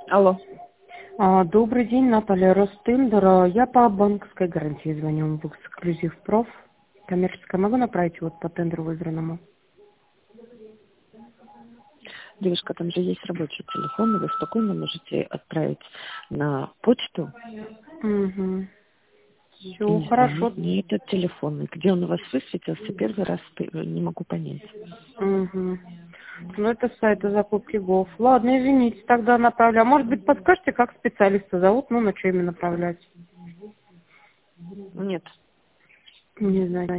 Алло. Добрый день, Наталья Ростендер. Я по банковской гарантии звоню в эксклюзив проф. Коммерческая. Могу направить вот по тендеру выбранному? Девушка, там же есть рабочий телефон, и вы спокойно можете отправить на почту Угу. Все, и хорошо. звонить на этот телефон. И где он у вас высветился, первый раз не могу понять. Угу. Ну, это с сайта закупки ГОВ. Ладно, извините, тогда направлю. А может быть, подскажете, как специалиста зовут? Ну, на что именно направлять? Нет. Не знаю.